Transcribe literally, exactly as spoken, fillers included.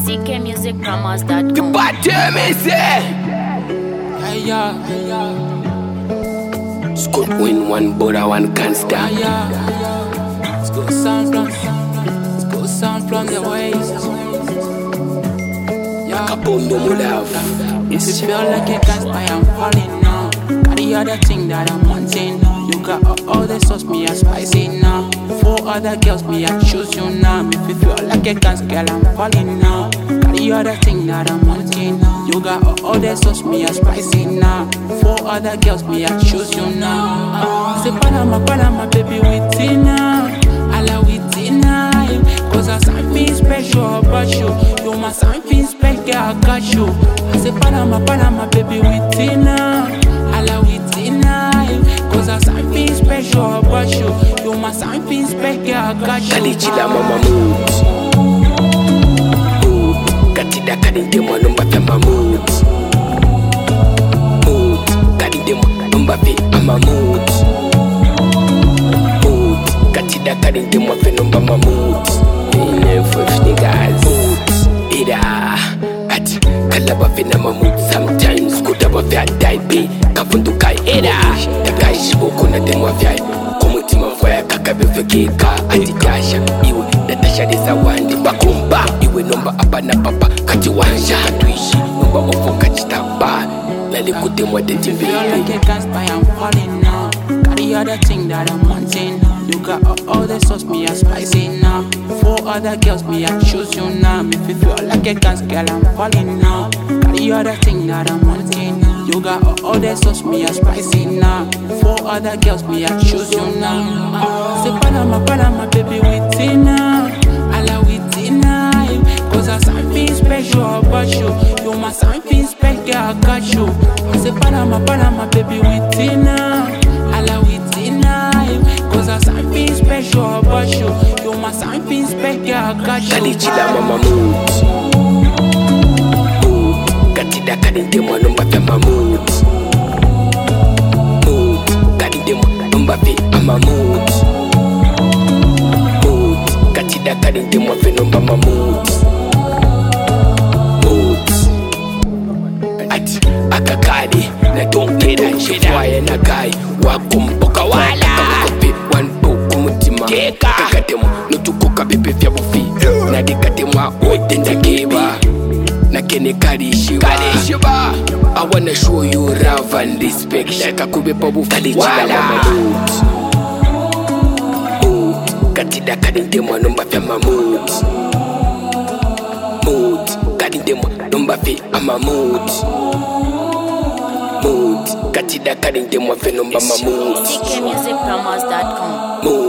T K music promos dot com. You bad to me, say. Hey, yeah, hey, yeah. Scoot win one, Buddha one can't stop. Hey, yeah, hey, yeah. Let's go sound from, let's go sound from the waves. Yeah, Kaboom, no more love. if you feel like a gangster, I'm falling now. Got the other thing that I'm wanting. You got all, all the sauce, me a spicy now. Four other girls, me I choose you now. If you feel like a gangster, girl, I'm falling now. Got the other thing that I'm wanting. You got all, all the sauce, me a spicy now. Four other girls, me I choose you now. Uh, say Panama, Panama, baby, with Tina. I love with Tina. Cause I something special about you. You my something special, I got you. I say Panama, Panama, baby, with Tina. I love with Tina. Cause I something special about you. You my something special, I got you. Kalichila mama mood. Mood. Katida kadinde mwa numba vya mamood. Mood. Kadinde mwa numba vya mamood. Mood. Katida kadinde mwa vya numba mamood. Ine fwef niggas. Mood. Ida. Ati kalaba vya mamood. Sometimes kutaba vya daipi. Kafundu kai ida. Dagai shiboku na demwa vya kumutima vya kakabe vekeka. Ati kasha iwe natasha desa wandi bakumba. Iwe nomba apa na papa kati wanja hatuishi. Nomba mofo kati taba. Lali kutemwa deti Feel mbili. like a gangster, I'm falling now. Got the other thing that I'm wanting. You got all, all the sauce, me a spicy now. Four other girls, me I choose you now. If you feel like a gangster, girl, I'm falling now. Got the other thing that I'm wanting. You got all, all the sauce, me a spicy now. Four other girls, me I choose you now. Uh, say Panama, Panama, baby, with Tina. I love with Tina. Cause I something special about you. You my something special, I got you. I say Panama, Panama, baby, with Tina. I love with Tina. Cause I something special about you. You my something special, I got you. Kalichila mama mood. Mood. Katida kadinde mwa numba vya mamood. Mood. Kadinde mwa numba vya mamood. Mood. Katida kadinde mwa vya numba mamood. Mood. Ati akakadi na donkeda shifwaye na kai wakumpoka wala kakopi wanpo kumutima kakatemo nutukuka pepe vya bufi na dikatemwa otenda keba na kene karishiba I wanna show you love and respect like akubepa bufi wala mamut mood katida kadindemwa nomba vya mamut mood kadindemwa nomba vya mamut mood katida kadindemwa vya nomba mamut T K music promos dot com. mood